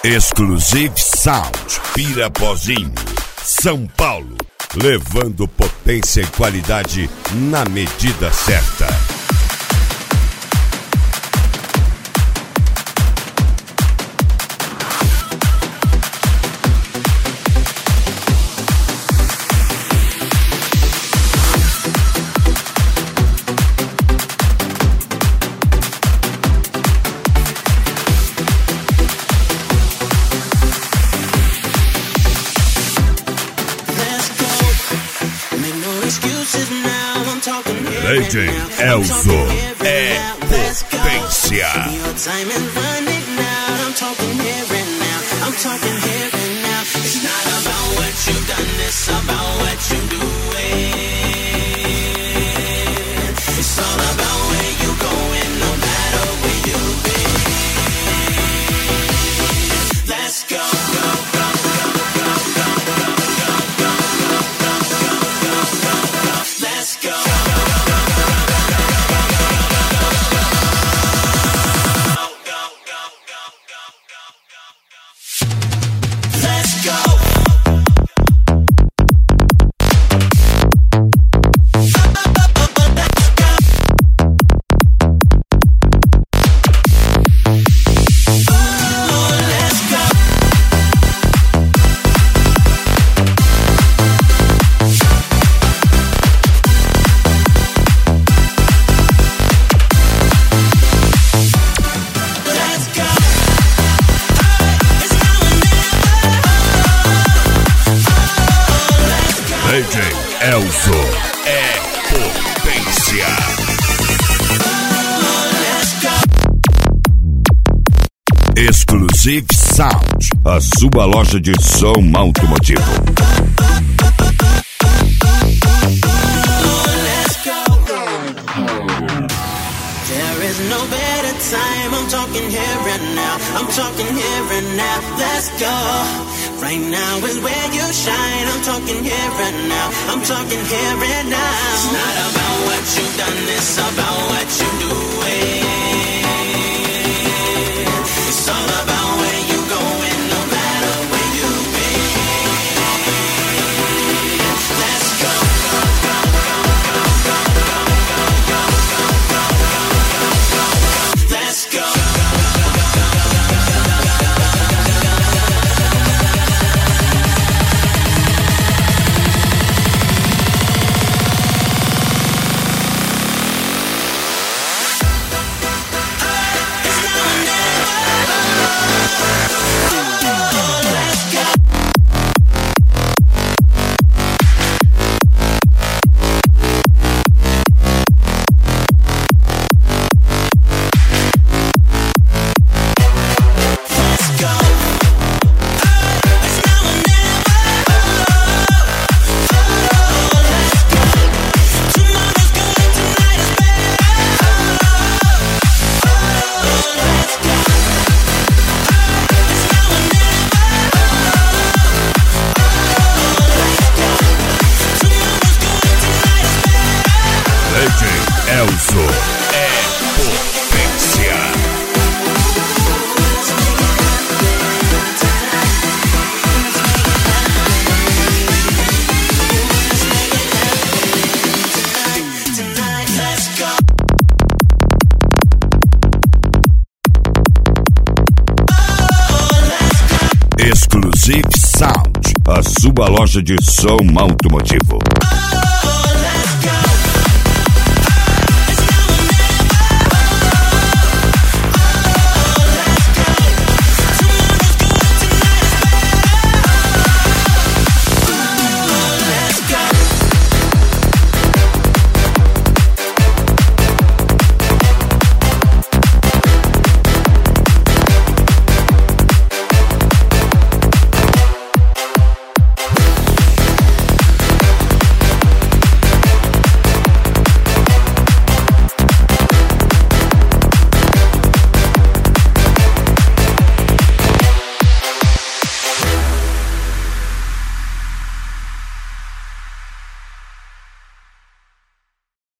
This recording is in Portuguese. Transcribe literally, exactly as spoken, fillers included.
Exclusive Sound, Pirapozinho, São Paulo, levando potência e qualidade na medida certa. D J Elzo é potência. D J Elzo é potência. Exclusive Sound, a sua loja de som automotivo. No better time, I'm talking here and now. I'm talking here and now. Let's go. Right now is where you shine. I'm talking here and now. I'm talking here and now. It's not about what you've done, it's about what you're doing. It's all about where you going, no matter where you've been. Let's go. Let's go. D J Elzo é potência. Exclusive Sound, a sua loja de som automotivo.